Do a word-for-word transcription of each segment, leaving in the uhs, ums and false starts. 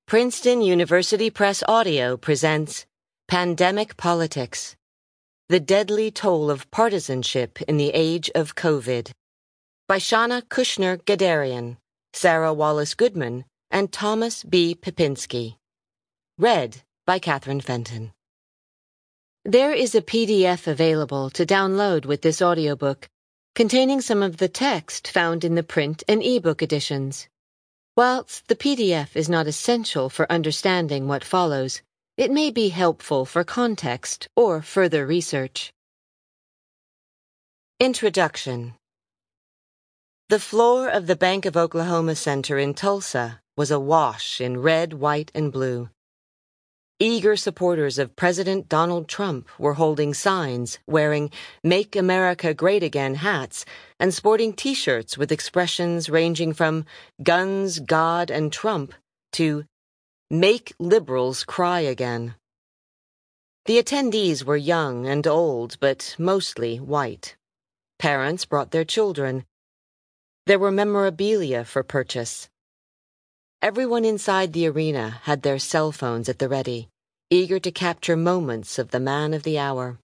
Princeton University Press Audio presents Pandemic Politics: The Deadly Toll of Partisanship in the Age of COVID by Shana Kushner-Gadarian, Sarah Wallace Goodman, and Thomas B. Pipinski. Read by Catherine Fenton. There is a P D F available to download with this audiobook, containing some of the text found in the print and ebook editions. Whilst the P D F is not essential for understanding what follows, it may be helpful for context or further research. Introduction. The floor of the Bank of Oklahoma Center in Tulsa was awash in red, white, and blue. Eager supporters of President Donald Trump were holding signs, wearing "Make America Great Again" hats, and sporting T-shirts with expressions ranging from "Guns, God, and Trump" to "Make Liberals Cry Again." The attendees were young and old, but mostly white. Parents brought their children. There were memorabilia for purchase. Everyone inside the arena had their cell phones at the ready, eager to capture moments of the man of the hour.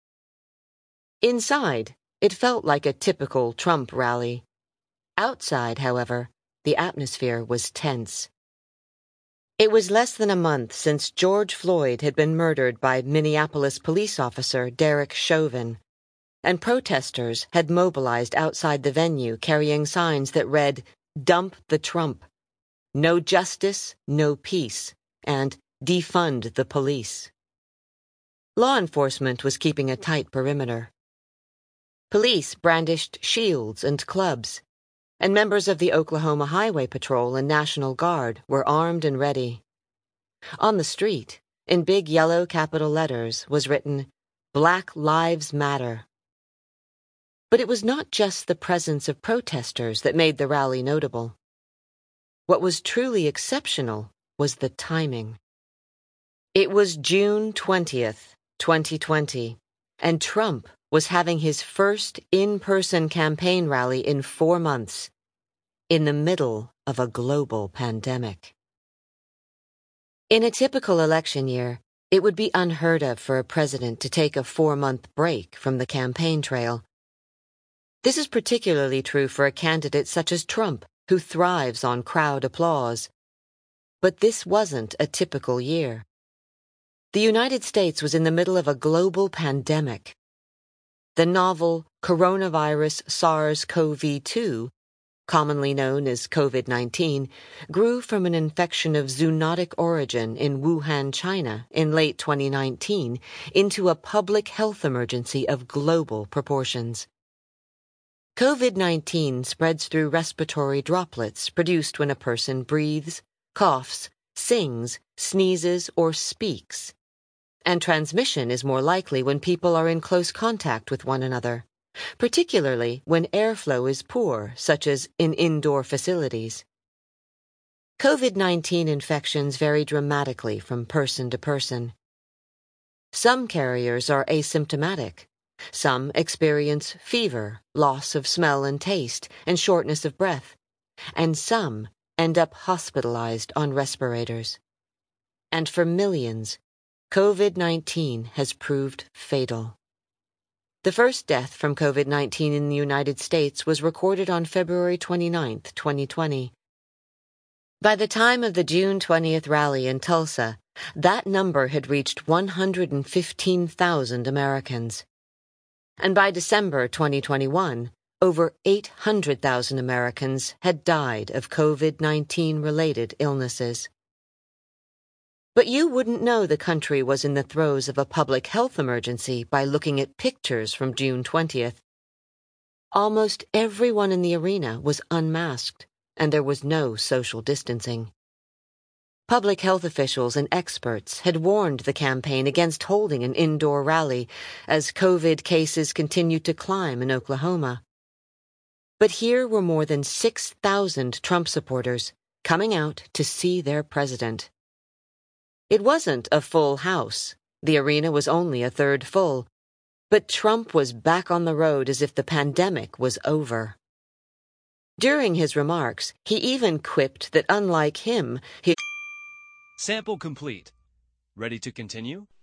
Inside, it felt like a typical Trump rally. Outside, however, the atmosphere was tense. It was less than a month since George Floyd had been murdered by Minneapolis police officer Derek Chauvin, and protesters had mobilized outside the venue carrying signs that read, "Dump the Trump," "No justice, no peace," and "Defund the police." Law enforcement was keeping a tight perimeter. Police brandished shields and clubs, and members of the Oklahoma Highway Patrol and National Guard were armed and ready. On the street, in big yellow capital letters, was written, "Black Lives Matter." But it was not just the presence of protesters that made the rally notable. What was truly exceptional was the timing. It was June twentieth, twenty twenty, and Trump was having his first in-person campaign rally in four months, in the middle of a global pandemic. In a typical election year, it would be unheard of for a president to take a four-month break from the campaign trail. This is particularly true for a candidate such as Trump, who thrives on crowd applause. But this wasn't a typical year. The United States was in the middle of a global pandemic. The novel coronavirus SARS-C o V two, commonly known as COVID nineteen, grew from an infection of zoonotic origin in Wuhan, China, in late twenty nineteen into a public health emergency of global proportions. COVID nineteen spreads through respiratory droplets produced when a person breathes, coughs, sings, sneezes, or speaks. And transmission is more likely when people are in close contact with one another, particularly when airflow is poor, such as in indoor facilities. COVID nineteen infections vary dramatically from person to person. Some carriers are asymptomatic. Some experience fever, loss of smell and taste, and shortness of breath, and some end up hospitalized on respirators. And for millions, COVID nineteen has proved fatal. The first death from COVID nineteen in the United States was recorded on February twenty-ninth, twenty twenty. By the time of the June twentieth rally in Tulsa, that number had reached one hundred fifteen thousand Americans. And by December twenty twenty-one, over eight hundred thousand Americans had died of COVID nineteen-related illnesses. But you wouldn't know the country was in the throes of a public health emergency by looking at pictures from June twentieth. Almost everyone in the arena was unmasked, and there was no social distancing. Public health officials and experts had warned the campaign against holding an indoor rally as COVID cases continued to climb in Oklahoma. But here were more than six thousand Trump supporters coming out to see their president. It wasn't a full house. The arena was only a third full. But Trump was back on the road as if the pandemic was over. During his remarks, he even quipped that unlike him, his Sample complete. Ready to continue?